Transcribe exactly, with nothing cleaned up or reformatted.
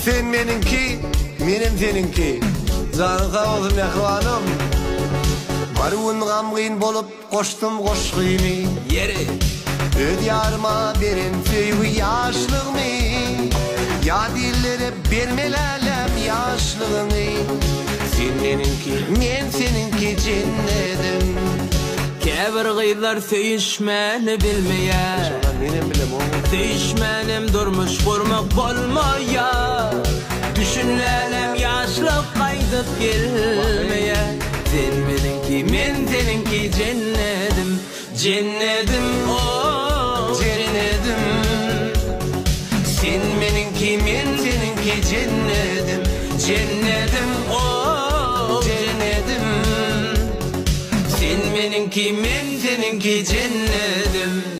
Sen meninki, menim seninki. Zanıqa olsun yakvanım. Marun gamgın bolup koştum koşgıyni. Yeri Öd yarıma berin söygü yaşlığımı. Ya dillere bermelelem yaşlığını. Sen meninki, men seninki cennetim. Käbir gyzlar söýüşmeni bilmeýär. Benim bilem oğlum. Söýüşmenim durmuş gurmak bolmaýar. Düşünlelem ýaşlyk gaýdyp gelmeýär. Sen meninki, men seninki cennetim. Cennetim, oh cennetim. Sen meninki, men seninki cennetim. Cennetim, oh cennetim. Sen meninki, men seninki cennetim.